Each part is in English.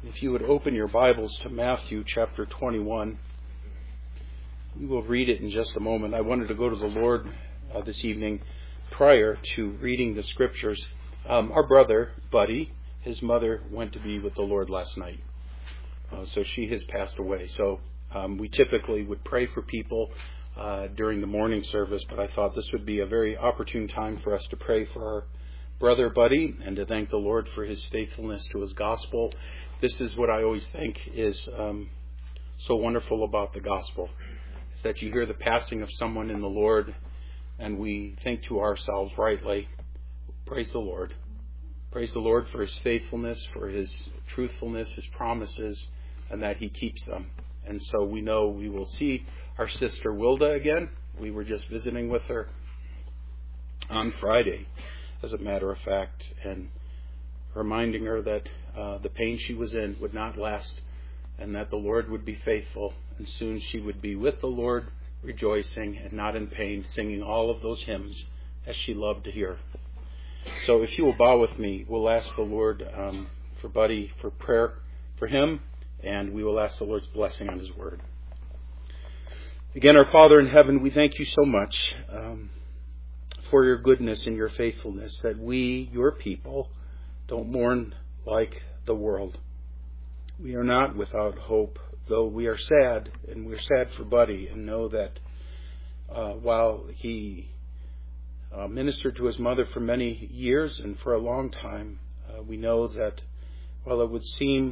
If you would open your Bibles to Matthew chapter 21, we will read it in just a moment. I wanted to go to the Lord this evening prior to reading the scriptures. Our brother, Buddy, his mother went to be with the Lord last night. So she has passed away. So we typically would pray for people during the morning service, but I thought this would be a very opportune time for us to pray for our brother Buddy and to thank the Lord for his faithfulness to his gospel. This is what I always think is so wonderful about the gospel, is that you hear the passing of someone in the Lord and we think to ourselves rightly, praise the Lord. Praise the Lord for his faithfulness, for his truthfulness, his promises, and that he keeps them. And so we know we will see our sister Wilda again. We were just visiting with her on Friday, as a matter of fact, and reminding her that the pain she was in would not last and that the Lord would be faithful, and soon she would be with the Lord, rejoicing and not in pain, singing all of those hymns as she loved to hear. So if you will bow with me, we'll ask the Lord for Buddy, for prayer for him, and we will ask the Lord's blessing on his word. Again, our Father in heaven, we thank you so much for your goodness and your faithfulness, that we, your people, don't mourn like the world. We are not without hope, though we are sad, and we're sad for Buddy, and know that while he ministered to his mother for many years and for a long time, we know that while it would seem,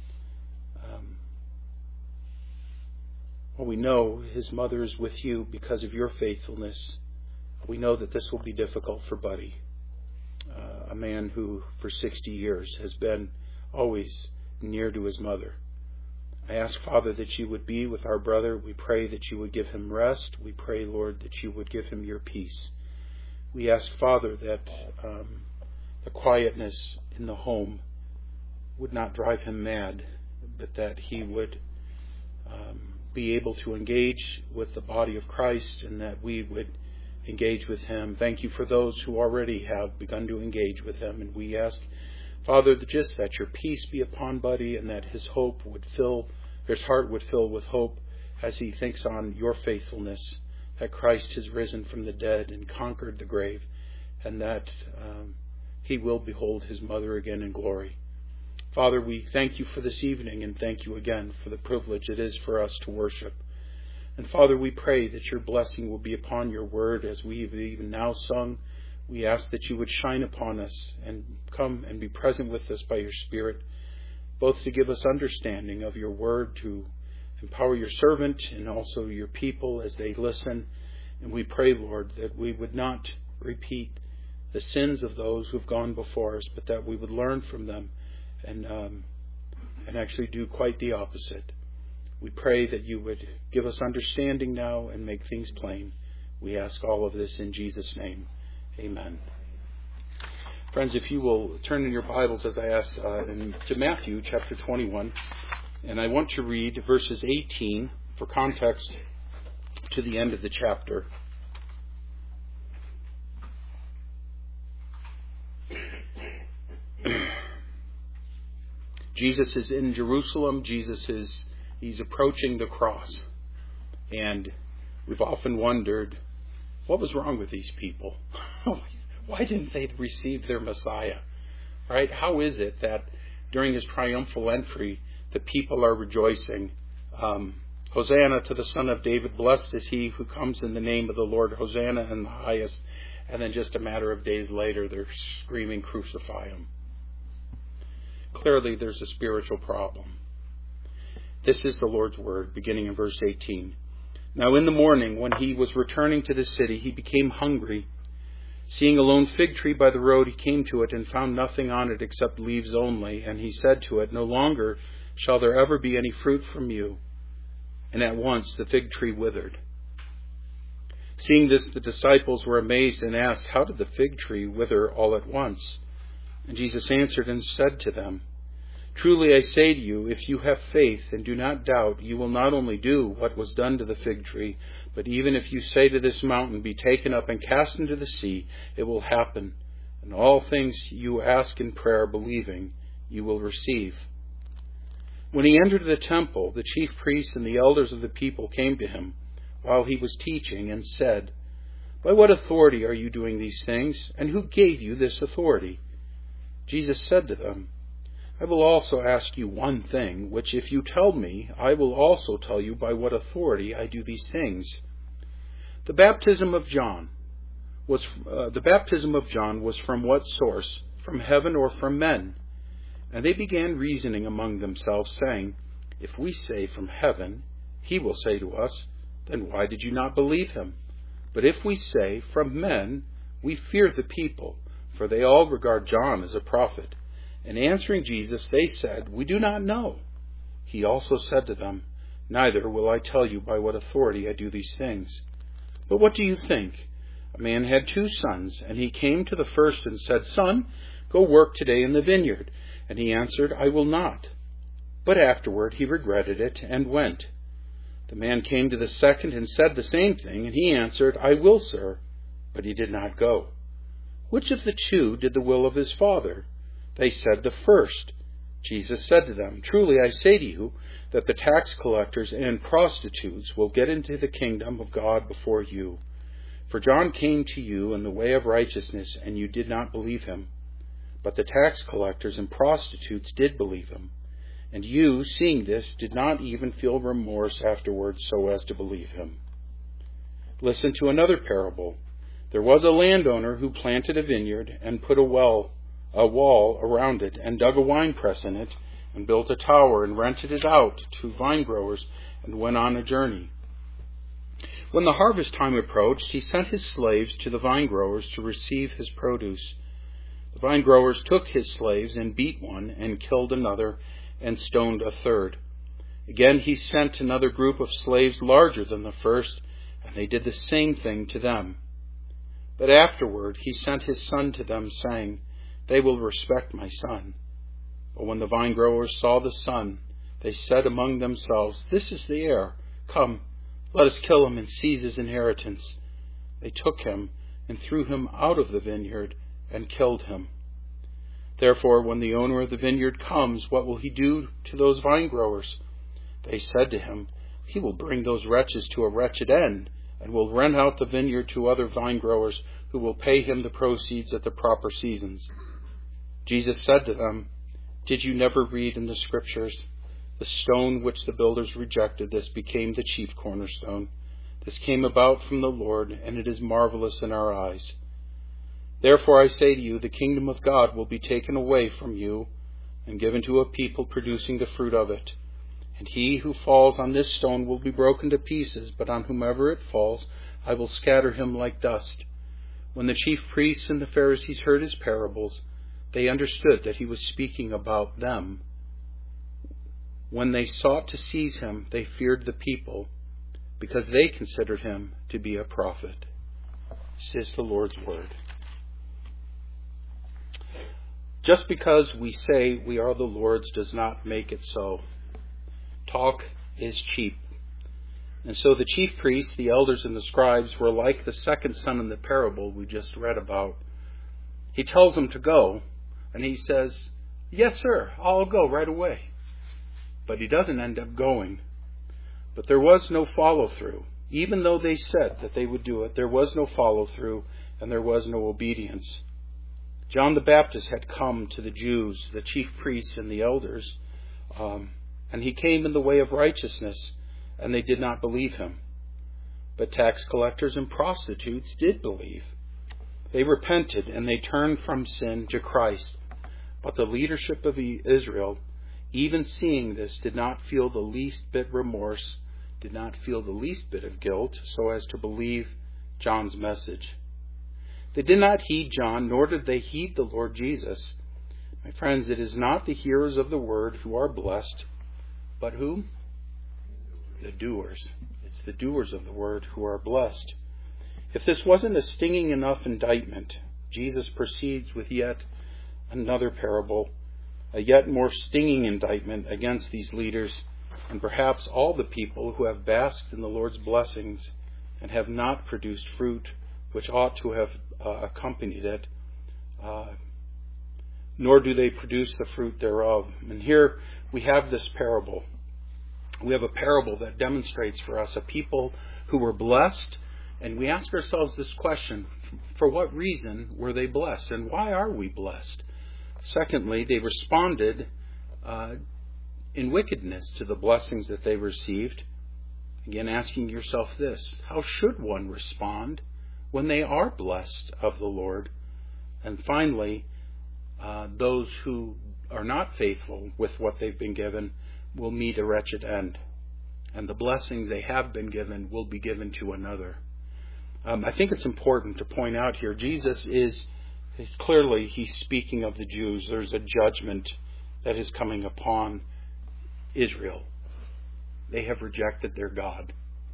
we know his mother is with you because of your faithfulness. We know that this will be difficult for Buddy, a man who for 60 years has been always near to his mother. I ask, Father, that you would be with our brother. We pray that you would give him rest. We pray, Lord, that you would give him your peace. We ask, Father, that the quietness in the home would not drive him mad, but that he would be able to engage with the body of Christ, and that we would engage with him. Thank you for those who already have begun to engage with him. And we ask, Father, just that your peace be upon Buddy, and that his heart would fill with hope as he thinks on your faithfulness, that Christ has risen from the dead and conquered the grave, and that he will behold his mother again in glory. Father, we thank you for this evening, and thank you again for the privilege it is for us to worship. And Father, we pray that your blessing will be upon your word as we have even now sung. We ask that you would shine upon us and come and be present with us by your Spirit, both to give us understanding of your word, to empower your servant and also your people as they listen. And we pray, Lord, that we would not repeat the sins of those who have gone before us, but that we would learn from them and actually do quite the opposite. We pray that you would give us understanding now and make things plain. We ask all of this in Jesus' name. Amen. Friends, if you will turn in your Bibles, as I asked, to Matthew chapter 21, and I want to read verses 18 for context to the end of the chapter. Jesus is in Jerusalem. He's approaching the cross. And we've often wondered, what was wrong with these people? Why didn't they receive their Messiah? Right? How is it that during his triumphal entry, the people are rejoicing? Hosanna to the Son of David. Blessed is he who comes in the name of the Lord. Hosanna in the highest. And then just a matter of days later, they're screaming, crucify him. Clearly, there's a spiritual problem. This is the Lord's word, beginning in verse 18. Now in the morning, when he was returning to the city, he became hungry. Seeing a lone fig tree by the road, he came to it and found nothing on it except leaves only. And he said to it, no longer shall there ever be any fruit from you. And at once the fig tree withered. Seeing this, the disciples were amazed and asked, how did the fig tree wither all at once? And Jesus answered and said to them, truly I say to you, if you have faith and do not doubt, you will not only do what was done to the fig tree, but even if you say to this mountain, be taken up and cast into the sea, it will happen. And all things you ask in prayer, believing, you will receive. When he entered the temple, the chief priests and the elders of the people came to him while he was teaching and said, "By what authority are you doing these things, and who gave you this authority?" Jesus said to them, "I will also ask you one thing, which if you tell me, I will also tell you by what authority I do these things. The baptism of John was from what source, from heaven or from men?" And they began reasoning among themselves, saying, "If we say from heaven, he will say to us, 'Then why did you not believe him?' But if we say from men, we fear the people, for they all regard John as a prophet." And answering Jesus, they said, "We do not know." He also said to them, "Neither will I tell you by what authority I do these things. But what do you think? A man had 2 sons, and he came to the first and said, 'Son, go work today in the vineyard.' And he answered, 'I will not.' But afterward he regretted it and went. The man came to the second and said the same thing, and he answered, 'I will, sir.' But he did not go. Which of the 2 did the will of his father?" They said, "The first." Jesus said to them, "Truly I say to you, that the tax collectors and prostitutes will get into the kingdom of God before you. For John came to you in the way of righteousness, and you did not believe him. But the tax collectors and prostitutes did believe him. And you, seeing this, did not even feel remorse afterwards so as to believe him. Listen to another parable. There was a landowner who planted a vineyard and put a wall around it, and dug a winepress in it, and built a tower, and rented it out to vine growers, and went on a journey. When the harvest time approached, he sent his slaves to the vine growers to receive his produce. The vine growers took his slaves and beat one, and killed another, and stoned a third. Again he sent another group of slaves larger than the first, and they did the same thing to them. But afterward he sent his son to them, saying, "They will respect my son." But when the vine growers saw the son, they said among themselves, "This is the heir. Come, let us kill him and seize his inheritance." They took him and threw him out of the vineyard and killed him. Therefore, when the owner of the vineyard comes, what will he do to those vine growers? They said to him, "He will bring those wretches to a wretched end, and will rent out the vineyard to other vine growers, who will pay him the proceeds at the proper seasons." Jesus said to them, "Did you never read in the Scriptures, 'The stone which the builders rejected, this became the chief cornerstone. This came about from the Lord, and it is marvelous in our eyes.' Therefore I say to you, the kingdom of God will be taken away from you and given to a people producing the fruit of it. And he who falls on this stone will be broken to pieces, but on whomever it falls, I will scatter him like dust." When the chief priests and the Pharisees heard his parables, they understood that he was speaking about them. When they sought to seize him, they feared the people, because they considered him to be a prophet. This is the Lord's word. Just because we say we are the Lord's does not make it so. Talk is cheap. And so the chief priests, the elders, and the scribes were like the second son in the parable we just read about. He tells them to go, and he says, "Yes, sir, I'll go right away." But he doesn't end up going. But there was no follow-through. Even though they said that they would do it, there was no follow-through, and there was no obedience. John the Baptist had come to the Jews, the chief priests and the elders, and he came in the way of righteousness, and they did not believe him. But tax collectors and prostitutes did believe. They repented, and they turned from sin to Christ. But the leadership of Israel, even seeing this, did not feel the least bit remorse, did not feel the least bit of guilt, so as to believe John's message. They did not heed John, nor did they heed the Lord Jesus. My friends, it is not the hearers of the word who are blessed, but who? The doers. It's the doers of the word who are blessed. If this wasn't a stinging enough indictment, Jesus proceeds with yet another parable, a yet more stinging indictment against these leaders and perhaps all the people who have basked in the Lord's blessings and have not produced fruit which ought to have accompanied it. nor do they produce the fruit thereof. And here we have this parable. We have a parable that demonstrates for us a people who were blessed, and we ask ourselves this question: for what reason were they blessed, and why are we blessed? Secondly, they responded in wickedness to the blessings that they received. Again, asking yourself this: how should one respond when they are blessed of the Lord? And finally, those who are not faithful with what they've been given will meet a wretched end, and the blessings they have been given will be given to another. I think it's important to point out here, Jesus is clearly, he's speaking of the Jews. There's a judgment that is coming upon Israel. They have rejected their God.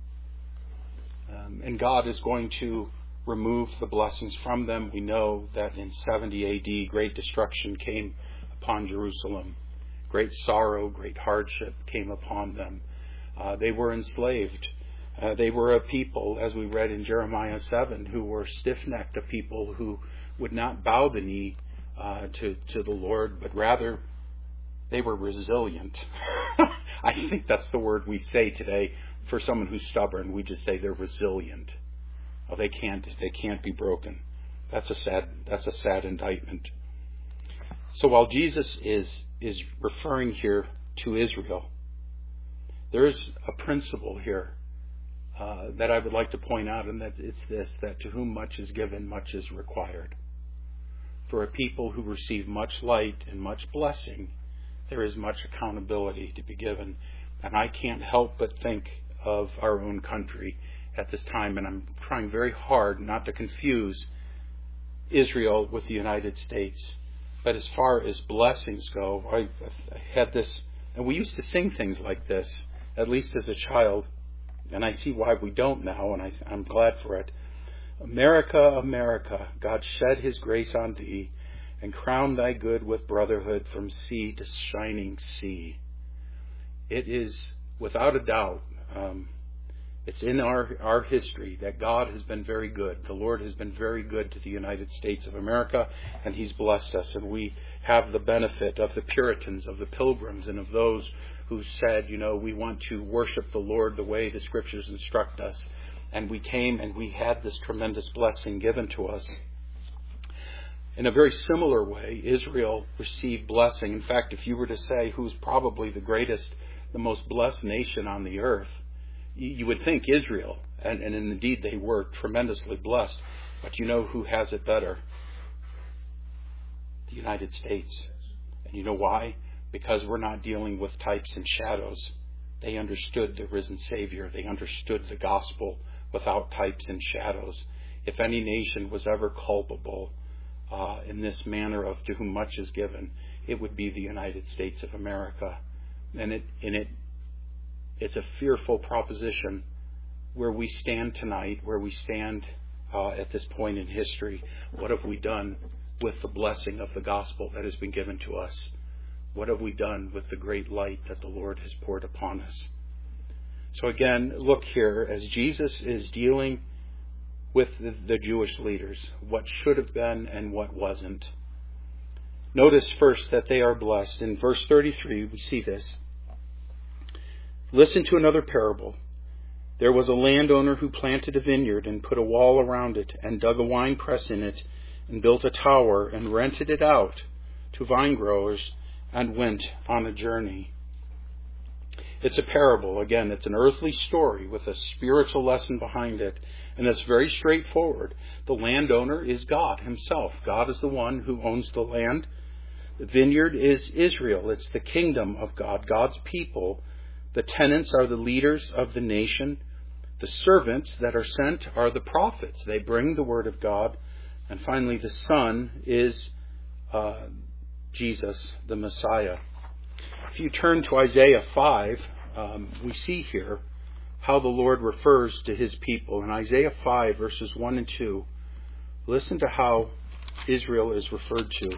And God is going to remove the blessings from them. We know that in 70 A.D., great destruction came upon Jerusalem. Great sorrow, great hardship came upon them. They were enslaved. They were a people, as we read in Jeremiah 7, who were stiff-necked, a people who would not bow the knee to the Lord, but rather they were resilient. I think that's the word we say today for someone who's stubborn. We just say they're resilient. Oh, they can't be broken. That's a sad indictment. So while Jesus is referring here to Israel, there is a principle here that I would like to point out, and that it's this: that to whom much is given, much is required. For a people who receive much light and much blessing, there is much accountability to be given. And I can't help but think of our own country at this time, and I'm trying very hard not to confuse Israel with the United States. But as far as blessings go, I had this, and we used to sing things like this, at least as a child, and I see why we don't now, and I'm glad for it. America, America, God shed His grace on thee, and crown thy good with brotherhood from sea to shining sea. It is, without a doubt, it's in our history that God has been very good. The Lord has been very good to the United States of America, and He's blessed us. And we have the benefit of the Puritans, of the Pilgrims, and of those who said, we want to worship the Lord the way the Scriptures instruct us. And we came and we had this tremendous blessing given to us. In a very similar way, Israel received blessing. In fact, if you were to say who's probably the greatest, the most blessed nation on the earth, you would think Israel. And indeed, they were tremendously blessed. But you know who has it better? The United States. And you know why? Because we're not dealing with types and shadows. They understood the risen Savior. They understood the gospel without types and shadows. If any nation was ever culpable in this manner of to whom much is given, it would be the United States of America. And it's a fearful proposition where we stand tonight, where we stand at this point in history. What have we done with the blessing of the gospel that has been given to us? What have we done with the great light that the Lord has poured upon us? So again, look here, as Jesus is dealing with the Jewish leaders, what should have been and what wasn't. Notice first that they are blessed. In verse 33, we see this. Listen to another parable. There was a landowner who planted a vineyard and put a wall around it and dug a winepress in it and built a tower and rented it out to vine growers and went on a journey. It's a parable. Again, it's an earthly story with a spiritual lesson behind it. And it's very straightforward. The landowner is God Himself. God is the one who owns the land. The vineyard is Israel. It's the kingdom of God, God's people. The tenants are the leaders of the nation. The servants that are sent are the prophets. They bring the word of God. And finally, the Son is Jesus, the Messiah. If you turn to Isaiah 5, we see here how the Lord refers to His people. In Isaiah 5, verses 1 and 2, listen to how Israel is referred to.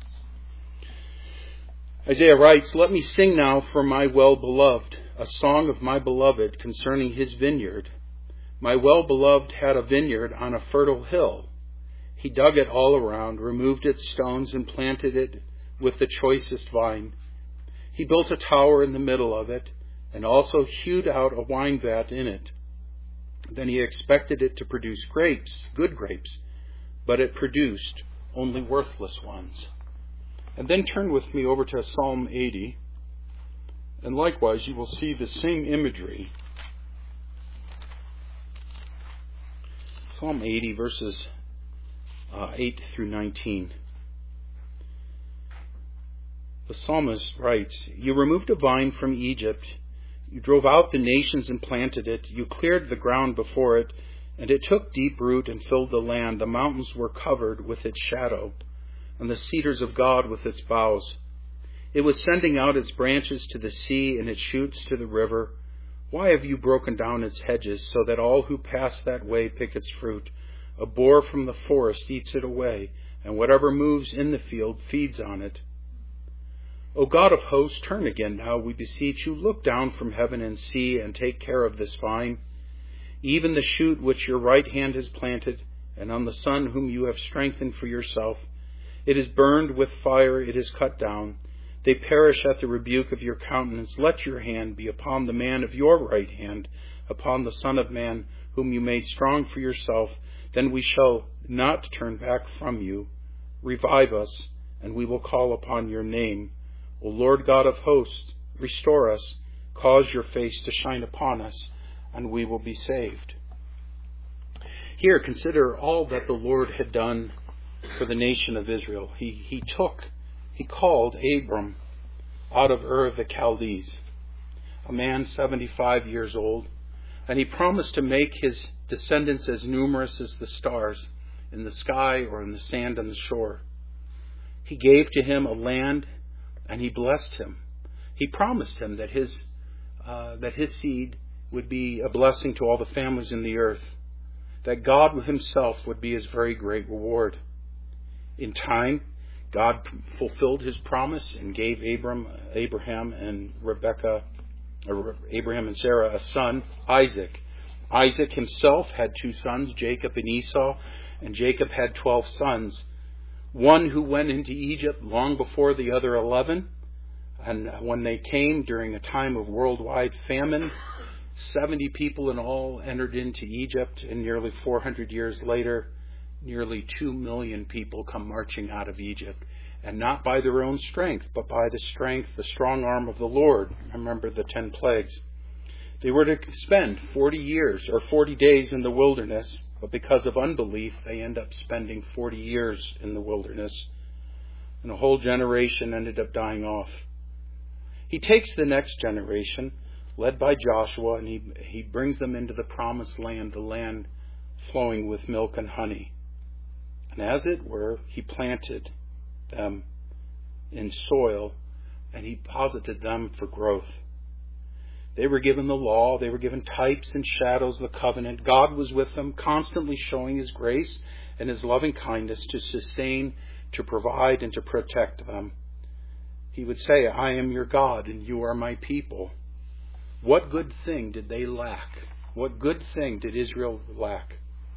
Isaiah writes, "Let me sing now for my well-beloved, a song of my beloved concerning his vineyard. My well-beloved had a vineyard on a fertile hill. He dug it all around, removed its stones, and planted it with the choicest vine. He built a tower in the middle of it, and also hewed out a wine vat in it. Then he expected it to produce grapes, good grapes, but it produced only worthless ones. And then turn with me over to Psalm 80, and likewise you will see the same imagery. Psalm 80, verses 8 through 19. The psalmist writes, "You removed a vine from Egypt. You drove out the nations and planted it. You cleared the ground before it, and it took deep root and filled the land. The mountains were covered with its shadow, and the cedars of God with its boughs. It was sending out its branches to the sea and its shoots to the river. Why have you broken down its hedges, so that all who pass that way pick its fruit? A boar from the forest eats it away, and whatever moves in the field feeds on it. O God of hosts, turn again now, we beseech you. Look down from heaven and see, and take care of this vine, even the shoot which your right hand has planted, and on the son whom you have strengthened for yourself. It is burned with fire, it is cut down. They perish at the rebuke of your countenance. Let your hand be upon the man of your right hand, upon the Son of Man, whom you made strong for yourself. Then we shall not turn back from you. Revive us, and we will call upon your name. O Lord God of hosts, restore us, cause your face to shine upon us, and we will be saved." Here, consider all that the Lord had done for the nation of Israel. He called Abram out of Ur of the Chaldees, a man 75 years old, and he promised to make his descendants as numerous as the stars in the sky or in the sand on the shore. He gave to him a land, and he blessed him. He promised him that his seed would be a blessing to all the families in the earth, that God himself would be his very great reward. In time, God fulfilled his promise and gave Abraham and Sarah a son, Isaac. Isaac himself had 2 sons, Jacob and Esau, and Jacob had 12 sons. One who went into Egypt long before the other 11, and when they came during a time of worldwide famine, 70 people in all entered into Egypt, and nearly 400 years later, nearly 2 million people come marching out of Egypt, and not by their own strength, but by the strong arm of the Lord. Remember the 10 plagues. They were to spend 40 days in the wilderness, but because of unbelief, they end up spending 40 years in the wilderness, and a whole generation ended up dying off. He takes the next generation, led by Joshua, and he brings them into the promised land, the land flowing with milk and honey. And as it were, he planted them in soil, and he posited them for growth. They were given the law. They were given types and shadows of the covenant. God was with them, constantly showing his grace and his loving kindness to sustain, to provide, and to protect them. He would say, "I am your God, and you are my people." What good thing did they lack? What good thing did Israel lack?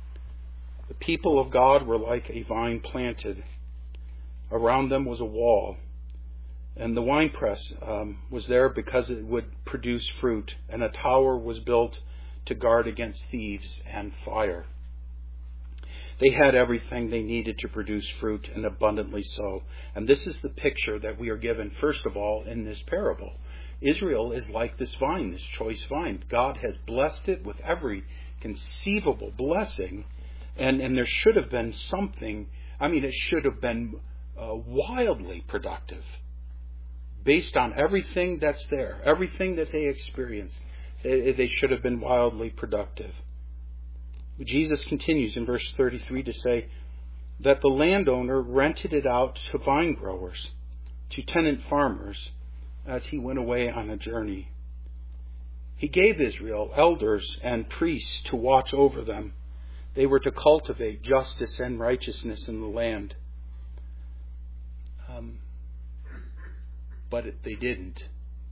The people of God were like a vine planted. Around them was a wall. And the winepress was there because it would produce fruit. And a tower was built to guard against thieves and fire. They had everything they needed to produce fruit, and abundantly so. And this is the picture that we are given, first of all, in this parable. Israel is like this vine, this choice vine. God has blessed it with every conceivable blessing. And there should have been something, it should have been wildly productive. Based on everything that's there, everything that they experienced, they should have been wildly productive. Jesus continues in verse 33 to say that the landowner rented it out to vine growers, to tenant farmers, as he went away on a journey. He gave Israel elders and priests to watch over them. They were to cultivate justice and righteousness in the land. But they didn't.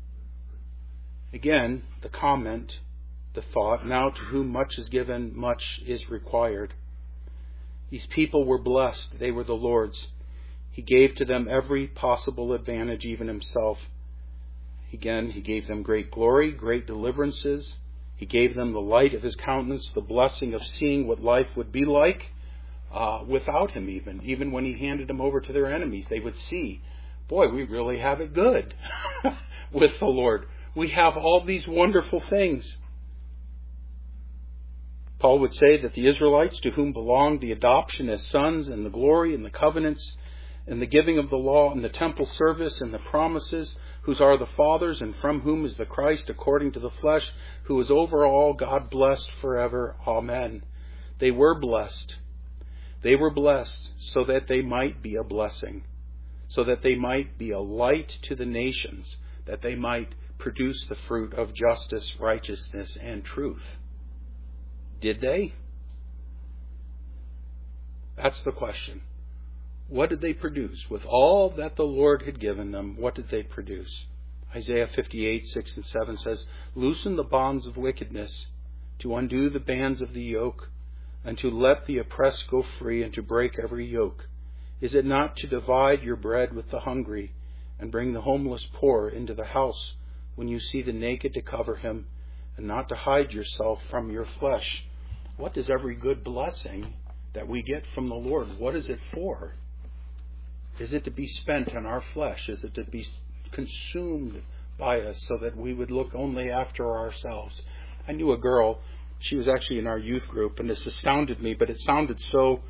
Again, the comment, the thought, now to whom much is given, much is required. These people were blessed. They were the Lord's. He gave to them every possible advantage, even himself. Again, he gave them great glory, great deliverances. He gave them the light of his countenance, the blessing of seeing what life would be like without him even. Even when he handed them over to their enemies, they would see, boy, we really have it good with the Lord. We have all these wonderful things. Paul would say that the Israelites, to whom belonged the adoption as sons and the glory and the covenants and the giving of the law and the temple service and the promises, whose are the fathers and from whom is the Christ according to the flesh, who is over all, God blessed forever. Amen. They were blessed. They were blessed so that they might be a blessing, so that they might be a light to the nations, that they might produce the fruit of justice, righteousness, and truth. Did they? That's the question. What did they produce? With all that the Lord had given them, what did they produce? Isaiah 58, 6 and 7 says, "Loosen the bonds of wickedness, to undo the bands of the yoke, and to let the oppressed go free, and to break every yoke. Is it not to divide your bread with the hungry, and bring the homeless poor into the house, when you see the naked to cover him, and not to hide yourself from your flesh?" What is every good blessing that we get from the Lord? What is it for? Is it to be spent on our flesh? Is it to be consumed by us so that we would look only after ourselves? I knew a girl, she was actually in our youth group, and this astounded me, but it sounded so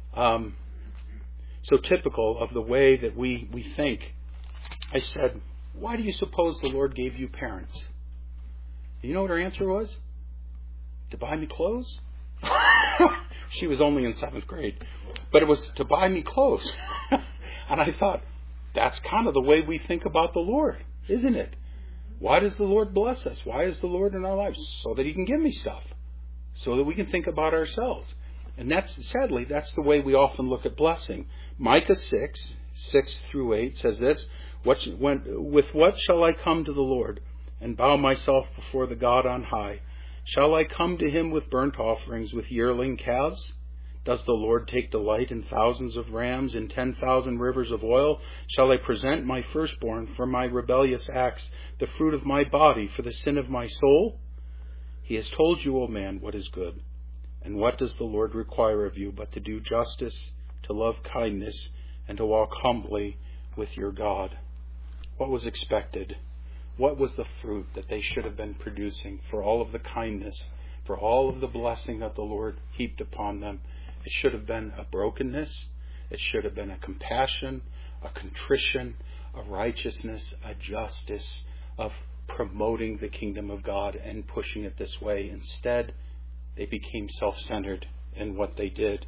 typical of the way that we think. I said, "Why do you suppose the Lord gave you parents?" You know what her answer was? "To buy me clothes." She was only in 7th grade. But it was to buy me clothes. And I thought, that's kind of the way we think about the Lord, isn't it? Why does the Lord bless us? Why is the Lord in our lives? So that he can give me stuff. So that we can think about ourselves. And sadly, that's the way we often look at blessing. Micah 6 through 8 says this, "With what shall I come to the Lord and bow myself before the God on high? Shall I come to him with burnt offerings, with yearling calves? Does the Lord take delight in thousands of rams, in 10,000 rivers of oil? Shall I present my firstborn for my rebellious acts, the fruit of my body for the sin of my soul? He has told you, O man, what is good. And what does the Lord require of you but to do justice, to love kindness, and to walk humbly with your God?" What was expected? What was the fruit that they should have been producing for all of the kindness, for all of the blessing that the Lord heaped upon them? It should have been a brokenness. It should have been a compassion, a contrition, a righteousness, a justice of promoting the kingdom of God and pushing it this way. Instead, they became self-centered in what they did.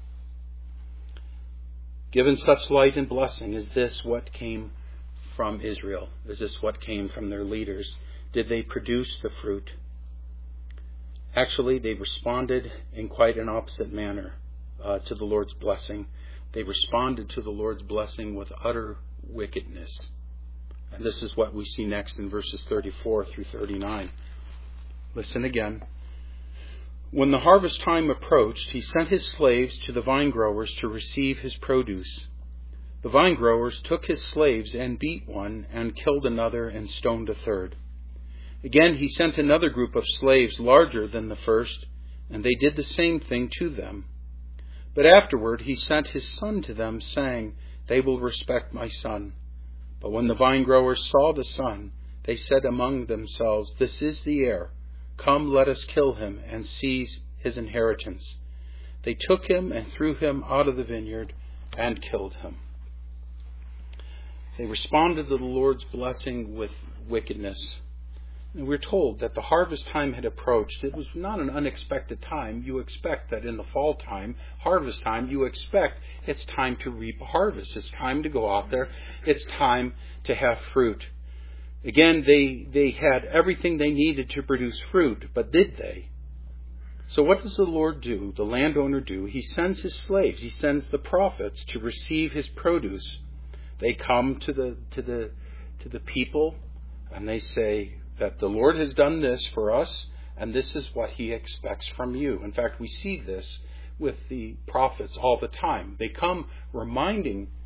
Given such light and blessing, is this what came from Israel? Is this what came from their leaders? Did they produce the fruit? Actually, they responded in quite an opposite manner to the Lord's blessing. They responded to the Lord's blessing with utter wickedness. And this is what we see next in verses 34 through 39. Listen again. "When the harvest time approached, he sent his slaves to the vine growers to receive his produce. The vine growers took his slaves and beat one and killed another and stoned a third. Again, he sent another group of slaves larger than the first, and they did the same thing to them. But afterward he sent his son to them, saying, 'They will respect my son.' But when the vine growers saw the son, they said among themselves, 'This is the heir. Come, let us kill him and seize his inheritance.' They took him and threw him out of the vineyard and killed him." They responded to the Lord's blessing with wickedness. And we're told that the harvest time had approached. It was not an unexpected time. You expect that in the fall time, harvest time, you expect it's time to reap a harvest. It's time to go out there. It's time to have fruit. Again, they had everything they needed to produce fruit, but did they? So what does the Lord do, the landowner do? He sends his slaves. He sends the prophets to receive his produce. They come to the people and they say that the Lord has done this for us and this is what he expects from you. In fact, we see this with the prophets all the time. They come reminding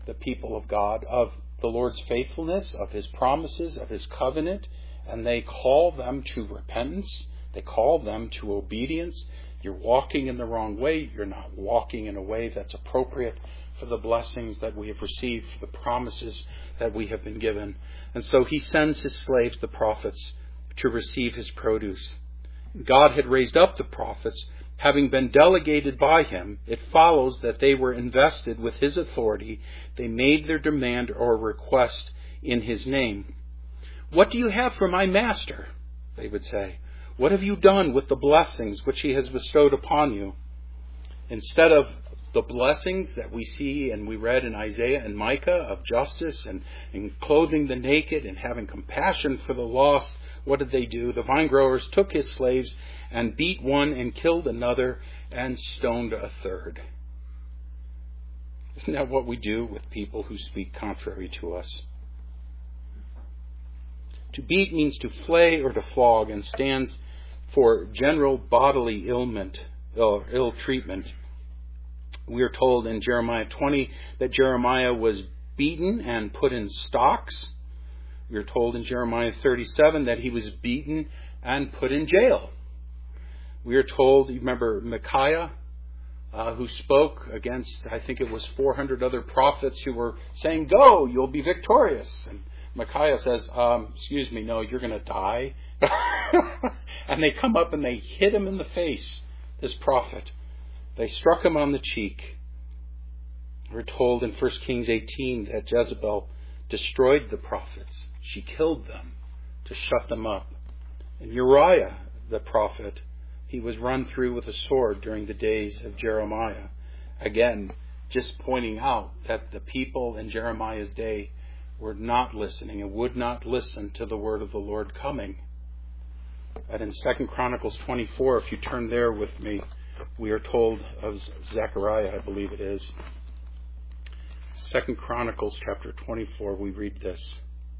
the people of God of the Lord's faithfulness, of His promises, of His covenant, and they call them to repentance. They call them to obedience. You're walking in the wrong way. You're not walking in a way that's appropriate for the blessings that we have received, for the promises that we have been given. And so He sends His slaves, the prophets, to receive His produce. God had raised up the prophets. Having been delegated by Him, it follows that they were invested with His authority. They made their demand or request in His name. "What do you have for my master?" they would say. "What have you done with the blessings which He has bestowed upon you?" Instead of the blessings that we see and we read in Isaiah and Micah of justice and clothing the naked and having compassion for the lost, what did they do? The vine growers took His slaves and beat one and killed another and stoned a third. Isn't that what we do with people who speak contrary to us? To beat means to flay or to flog and stands for general bodily ailment or ill treatment. We are told in Jeremiah 20 that Jeremiah was beaten and put in stocks. We are told in Jeremiah 37 that he was beaten and put in jail. We are told, you remember Micaiah, who spoke against, I think it was 400 other prophets who were saying, "Go, you'll be victorious." And Micaiah says, "Excuse me, no, you're going to die." And they come up and they hit him in the face, this prophet. They struck him on the cheek. We're told in 1 Kings 18 that Jezebel destroyed the prophets. She killed them to shut them up. And Uriah, the prophet, he was run through with a sword during the days of Jeremiah. Again, just pointing out that the people in Jeremiah's day were not listening and would not listen to the word of the Lord coming. And in 2 Chronicles 24, if you turn there with me, we are told of Zechariah, I believe it is. 2 Chronicles chapter 24, we read this.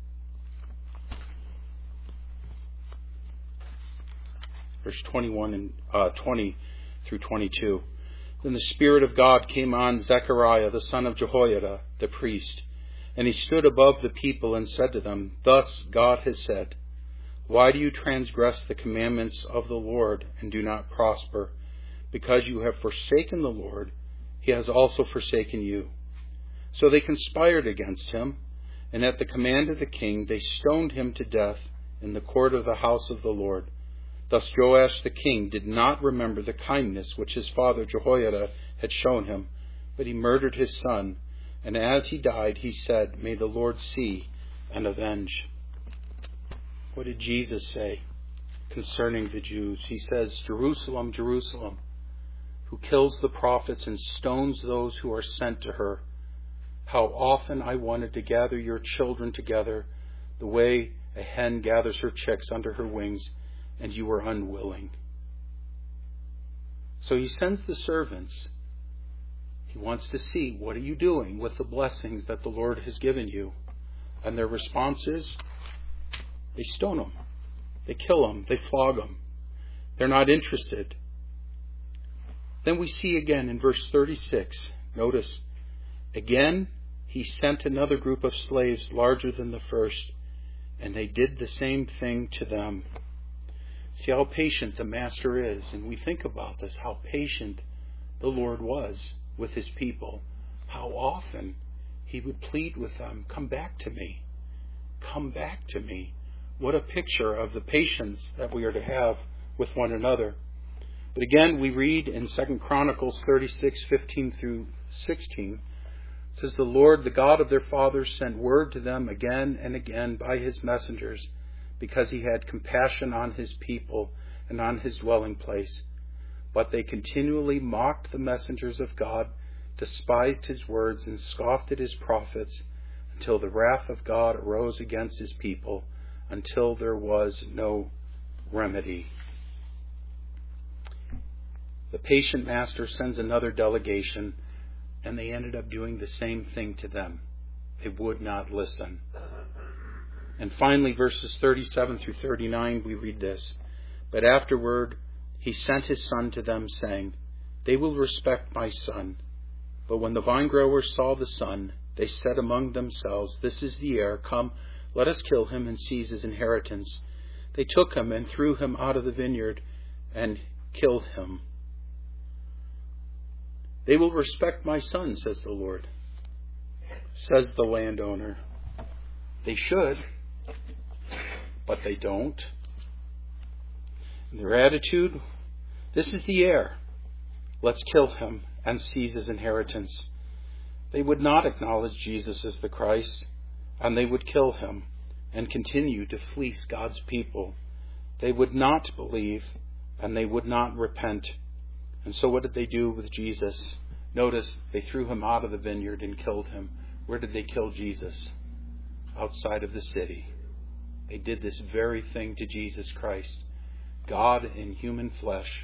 Verse 21 and 20 through 22. "Then the Spirit of God came on Zechariah, the son of Jehoiada, the priest. And he stood above the people and said to them, 'Thus God has said, why do you transgress the commandments of the Lord and do not prosper? Because you have forsaken the Lord, He has also forsaken you.' So they conspired against him, and at the command of the king they stoned him to death in the court of the house of the Lord. Thus Joash the king did not remember the kindness which his father Jehoiada had shown him, but he murdered his son, and as he died he said, 'May the Lord see and avenge.'" What did Jesus say concerning the Jews? He says, "Jerusalem, Jerusalem, who kills the prophets and stones those who are sent to her. How often I wanted to gather your children together the way a hen gathers her chicks under her wings, and you were unwilling." So He sends the servants. He wants to see, what are you doing with the blessings that the Lord has given you? And their response is, they stone them. They kill them. They flog them. They're not interested. Then we see again in verse 36, notice, "Again He sent another group of slaves larger than the first, and they did the same thing to them." See how patient the Master is. And we think about this, how patient the Lord was with His people. How often He would plead with them, "Come back to me. Come back to me." What a picture of the patience that we are to have with one another. But again, we read in 2 Chronicles 36:15 through 16, it says, "The Lord, the God of their fathers, sent word to them again and again by His messengers, because He had compassion on His people and on His dwelling place. But they continually mocked the messengers of God, despised His words, and scoffed at His prophets, until the wrath of God arose against His people, until there was no remedy." The patient Master sends another delegation, and they ended up doing the same thing to them. They would not listen. And finally, verses 37 through 39, we read this. "But afterward He sent His son to them, saying, 'They will respect my son.' But when the vinegrowers saw the son, They said among themselves, "This is the heir. Come, let us kill him and seize his inheritance." They took him and threw him out of the vineyard and killed him. "They will respect my son," says the Lord. Says the landowner. They should, but they don't. And their attitude, "This is the heir. Let's kill him and seize his inheritance." They would not acknowledge Jesus as the Christ, and they would kill him and continue to fleece God's people. They would not believe, and they would not repent. And so what did they do with Jesus? Notice, they threw him out of the vineyard and killed him. Where did they kill Jesus? Outside of the city. They did this very thing to Jesus Christ, God in human flesh.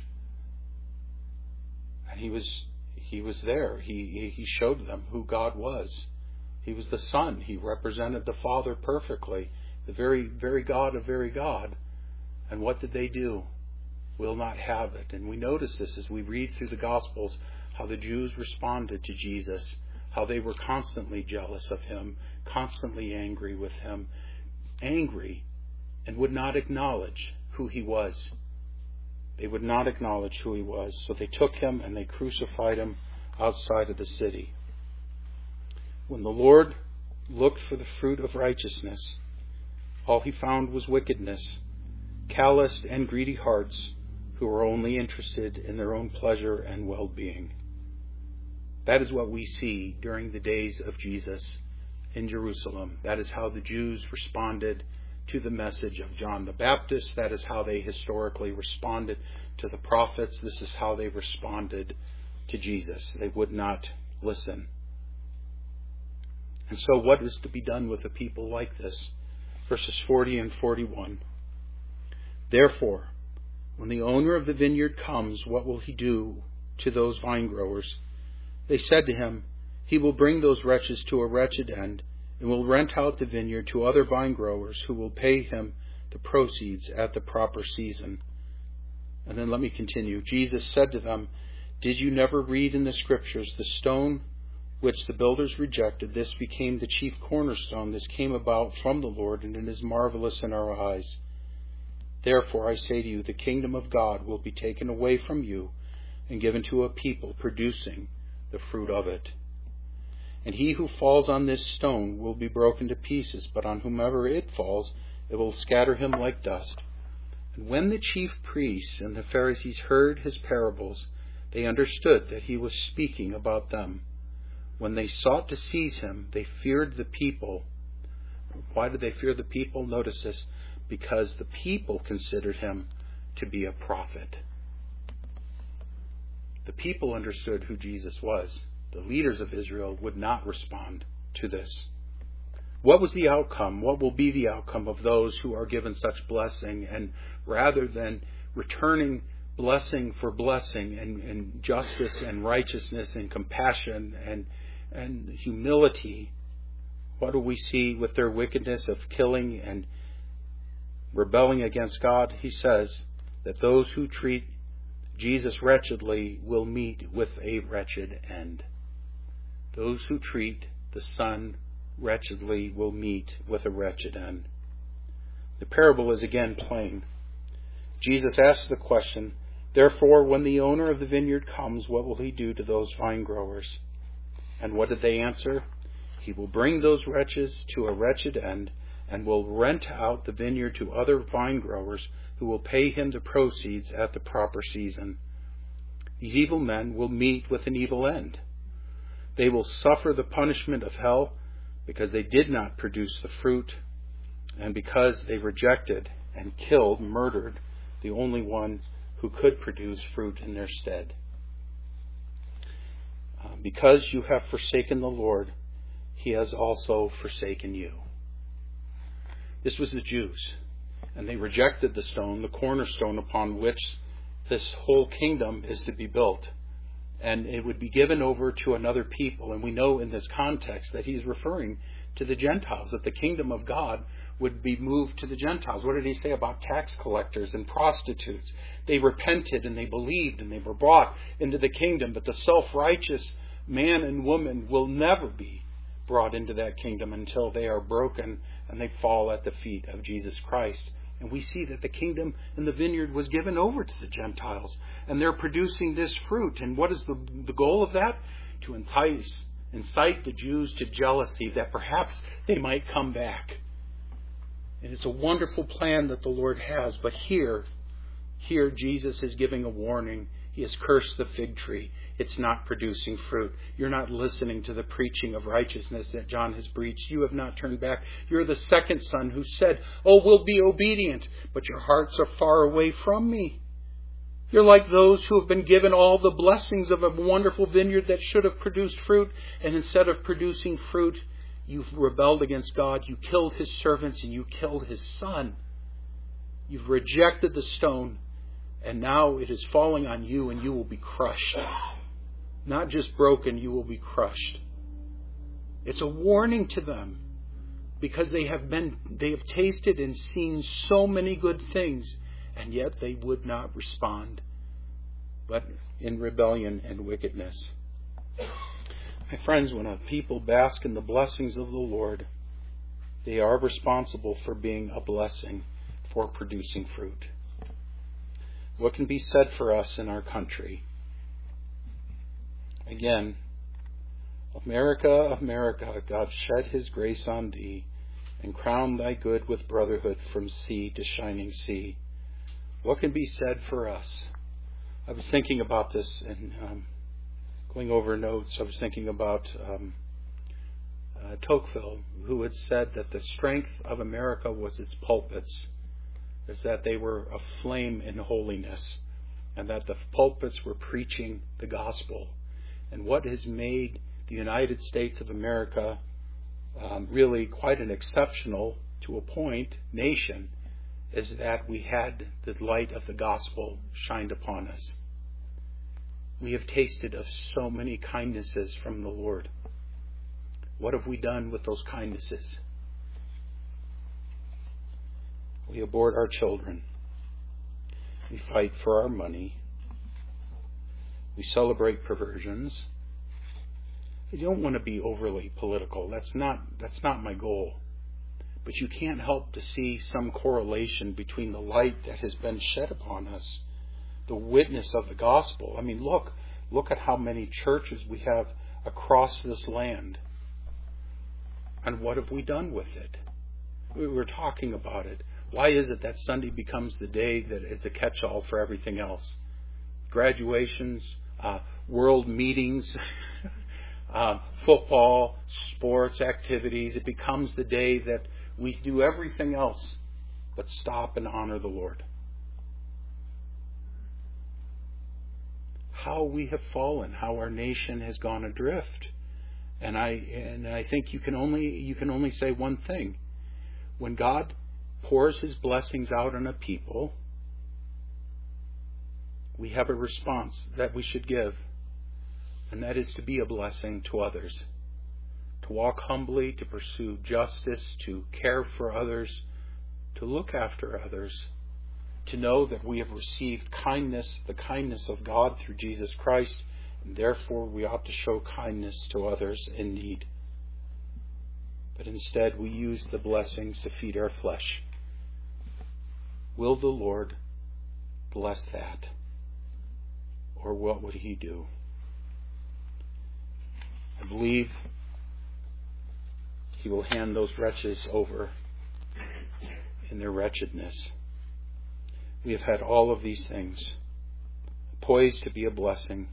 And he was there. He showed them who God was. He was the Son. He represented the Father perfectly, the very God of very God. And what did they do? Will not have it. And we notice this as we read through the Gospels, how the Jews responded to Jesus, how they were constantly jealous of him, constantly angry with him, angry, and would not acknowledge who he was. They would not acknowledge who he was. So they took him and they crucified him outside of the city. When the Lord looked for the fruit of righteousness, all he found was wickedness, calloused and greedy hearts who were only interested in their own pleasure and well-being. That is what we see during the days of Jesus in Jerusalem. That is how the Jews responded to the message of John the Baptist. That is how they historically responded to the prophets. This is how they responded to Jesus. They would not listen. And so what is to be done with a people like this? Verses 40 and 41. "Therefore, when the owner of the vineyard comes, what will he do to those vine growers?" They said to him, "He will bring those wretches to a wretched end, and will rent out the vineyard to other vine growers who will pay him the proceeds at the proper season." And then let me continue. Jesus said to them, "Did you never read in the Scriptures, the stone which the builders rejected, this became the chief cornerstone. This came about from the Lord, and it is marvelous in our eyes. Therefore I say to you, the kingdom of God will be taken away from you and given to a people producing the fruit of it. And he who falls on this stone will be broken to pieces, but on whomever it falls, it will scatter him like dust." And when the chief priests and the Pharisees heard his parables, they understood that he was speaking about them. When they sought to seize him, they feared the people. Why did they fear the people? Notice this. Because the people considered him to be a prophet. The people understood who Jesus was. The leaders of Israel would not respond to this. What was the outcome? What will be the outcome of those who are given such blessing? And rather than returning blessing for blessing and justice and righteousness and compassion and humility, what do we see with their wickedness of killing and rebelling against God? He says that those who treat Jesus wretchedly will meet with a wretched end. Those who treat the Son wretchedly will meet with a wretched end. The parable is again plain. Jesus asks the question, "Therefore, when the owner of the vineyard comes, what will he do to those vine growers?" And what did they answer? "He will bring those wretches to a wretched end and will rent out the vineyard to other vine growers who will pay him the proceeds at the proper season." These evil men will meet with an evil end. They will suffer the punishment of hell because they did not produce the fruit and because they rejected and killed, murdered the only one who could produce fruit in their stead. Because you have forsaken the Lord, he has also forsaken you. This was the Jews, and they rejected the stone, the cornerstone upon which this whole kingdom is to be built. And it would be given over to another people. And we know in this context that he's referring to the Gentiles, that the kingdom of God would be moved to the Gentiles. What did he say about tax collectors and prostitutes? They repented and they believed and they were brought into the kingdom. But the self-righteous man and woman will never be brought into that kingdom until they are broken and they fall at the feet of Jesus Christ. And we see that the kingdom in the vineyard was given over to the Gentiles. And they're producing this fruit. And what is the goal of that? To incite the Jews to jealousy, that perhaps they might come back. And it's a wonderful plan that the Lord has. But here Jesus is giving a warning. He has cursed the fig tree. It's not producing fruit. You're not listening to the preaching of righteousness that John has preached. You have not turned back. You're the second son who said, "Oh, we'll be obedient," but your hearts are far away from me. You're like those who have been given all the blessings of a wonderful vineyard that should have produced fruit, and instead of producing fruit, you've rebelled against God. You killed His servants and you killed His Son. You've rejected the stone, and now it is falling on you, and you will be crushed. Not just broken, you will be crushed. It's a warning to them, because they have tasted and seen so many good things, and yet they would not respond, but in rebellion and wickedness. My friends, when a people bask in the blessings of the Lord, they are responsible for being a blessing, for producing fruit. What can be said for us in our country? Again, America, America, God shed His grace on thee, and crown thy good with brotherhood from sea to shining sea. What can be said for us? I was thinking about this and going over notes. I was thinking about Tocqueville, who had said that the strength of America was its pulpits, is that they were aflame in holiness, and that the pulpits were preaching the gospel. And what has made the United States of America really quite an exceptional, to a point, nation, is that we had the light of the gospel shined upon us. We have tasted of so many kindnesses from the Lord. What have we done with those kindnesses? We abort our children. We fight for our money. We celebrate perversions. I don't want to be overly political. That's not my goal. But you can't help to see some correlation between the light that has been shed upon us, the witness of the gospel. I mean, look at how many churches we have across this land. And what have we done with it? We were talking about it. Why is it that Sunday becomes the day that is a catch-all for everything else? Graduations, world meetings, football, sports, activities. It becomes the day that we do everything else but stop and honor the Lord. How we have fallen, how our nation has gone adrift. And I think you can only say one thing. When God pours His blessings out on a people, we have a response that we should give, and that is to be a blessing to others, to walk humbly, to pursue justice, to care for others, to look after others, to know that we have received kindness, the kindness of God through Jesus Christ, and therefore we ought to show kindness to others in need. But instead we use the blessings to feed our flesh. Will the Lord bless that? Or what would He do? I believe He will hand those wretches over in their wretchedness. We have had all of these things, poised to be a blessing.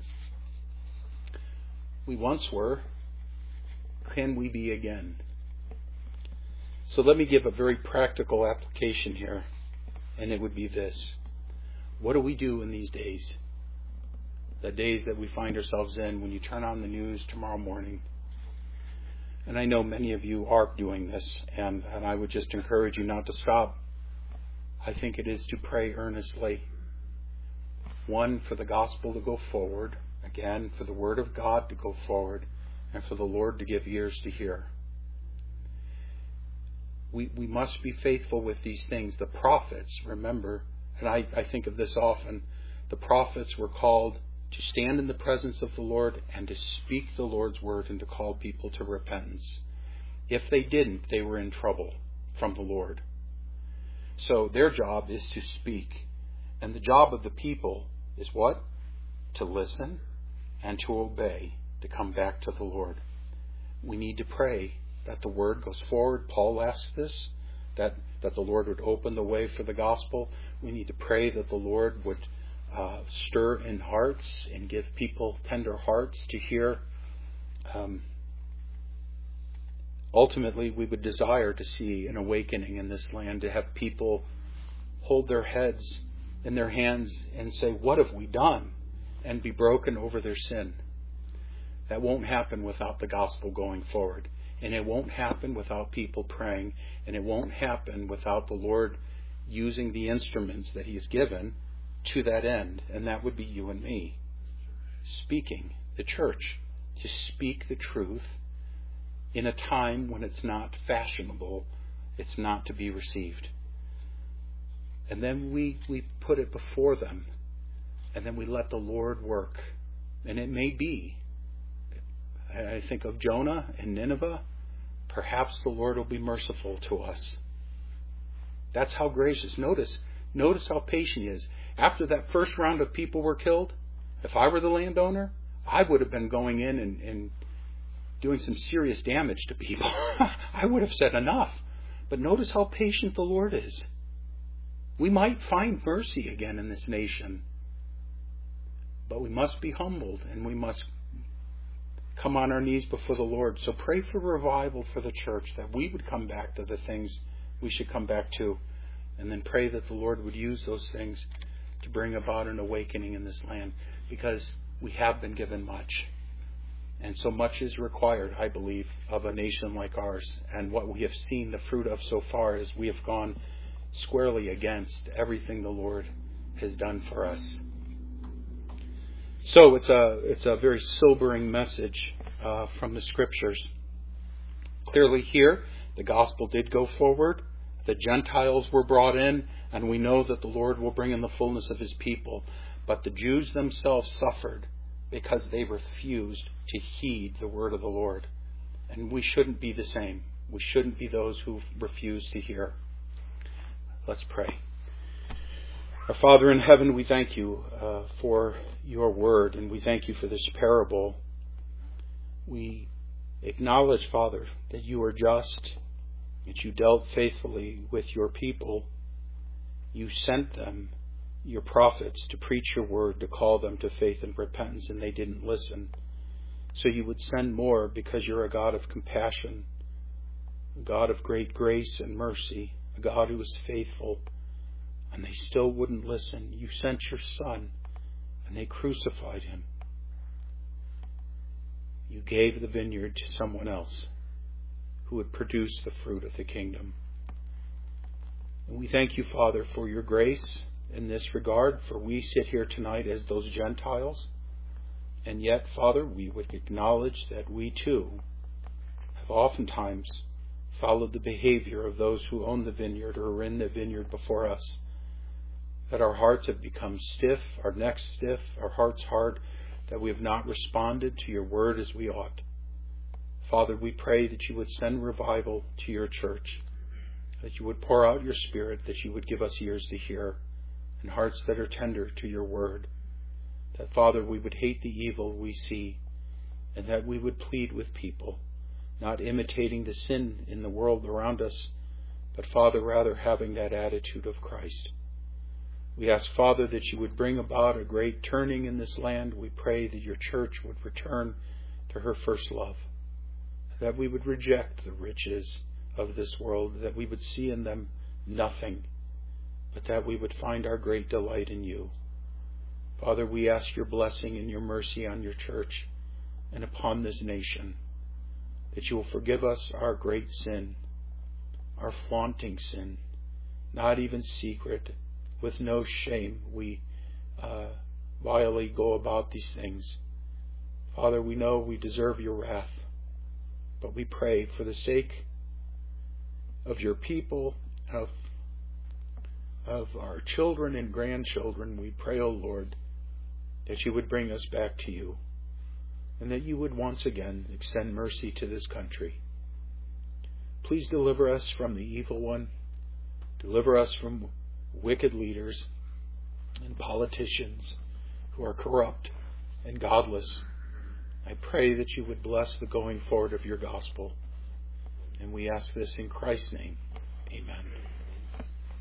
We once were. Can we be again? So let me give a very practical application here, and it would be this. What do we do in these days? The days that we find ourselves in when you turn on the news tomorrow morning. And I know many of you are doing this, and I would just encourage you not to stop. I think it is to pray earnestly. One, for the gospel to go forward. Again, for the Word of God to go forward. And for the Lord to give ears to hear. We must be faithful with these things. The prophets, remember, and I think of this often, the prophets were called to stand in the presence of the Lord and to speak the Lord's word and to call people to repentance. If they didn't, they were in trouble from the Lord. So their job is to speak. And the job of the people is what? To listen and to obey, to come back to the Lord. We need to pray that the word goes forward. Paul asked this, that the Lord would open the way for the gospel. We need to pray that the Lord would stir in hearts and give people tender hearts to hear. Ultimately, we would desire to see an awakening in this land, to have people hold their heads in their hands and say, what have we done? And be broken over their sin. That won't happen without the gospel going forward. And it won't happen without people praying. And it won't happen without the Lord using the instruments that He's given to that end. And that would be you and me. Speaking, the church, to speak the truth in a time when it's not fashionable, it's not to be received. And then we put it before them. And then we let the Lord work. And it may be, I think of Jonah and Nineveh, perhaps the Lord will be merciful to us. That's how gracious. Notice how patient He is. After that first round of people were killed, if I were the landowner, I would have been going in and doing some serious damage to people. I would have said enough. But notice how patient the Lord is. We might find mercy again in this nation. But we must be humbled and we must come on our knees before the Lord. So pray for revival for the church, that we would come back to the things we should come back to. And then pray that the Lord would use those things to bring about an awakening in this land. Because we have been given much. And so much is required, I believe, of a nation like ours. And what we have seen the fruit of so far is we have gone squarely against everything the Lord has done for us. So it's a very sobering message from the Scriptures. Clearly here, the gospel did go forward. The Gentiles were brought in, and we know that the Lord will bring in the fullness of His people. But the Jews themselves suffered because they refused to heed the word of the Lord. And we shouldn't be the same. We shouldn't be those who refuse to hear. Let's pray. Our Father in heaven, we thank You for Your word, and we thank You for this parable. We acknowledge, Father, that You are just, that You dealt faithfully with Your people. You sent them, Your prophets, to preach Your word, to call them to faith and repentance, and they didn't listen. So You would send more, because You're a God of compassion, a God of great grace and mercy, a God who is faithful. And they still wouldn't listen. You sent Your Son, and they crucified Him. You gave the vineyard to someone else who would produce the fruit of the kingdom. And we thank You, Father, for Your grace in this regard, for we sit here tonight as those Gentiles. And yet, Father, we would acknowledge that we too have oftentimes followed the behavior of those who own the vineyard or are in the vineyard before us. That our hearts have become stiff, our necks stiff, our hearts hard, that we have not responded to Your word as we ought. Father, we pray that You would send revival to Your church, that You would pour out Your Spirit, that You would give us ears to hear and hearts that are tender to Your word. That, Father, we would hate the evil we see, and that we would plead with people, not imitating the sin in the world around us, but, Father, rather having that attitude of Christ. We ask, Father, that You would bring about a great turning in this land. We pray that Your church would return to her first love, that we would reject the riches of this world, that we would see in them nothing, but that we would find our great delight in You. Father, we ask Your blessing and Your mercy on Your church and upon this nation, that You will forgive us our great sin, our flaunting sin, not even secret, with no shame we vilely go about these things. Father, we know we deserve Your wrath, but we pray for the sake of Your people, of our children and grandchildren, we pray, O Lord, that you would bring us back to you, and that you would once again extend mercy to this country. Please deliver us from the evil one. Deliver us from wicked leaders and politicians who are corrupt and godless. I pray that you would bless the going forward of your gospel. And we ask this in Christ's name. Amen.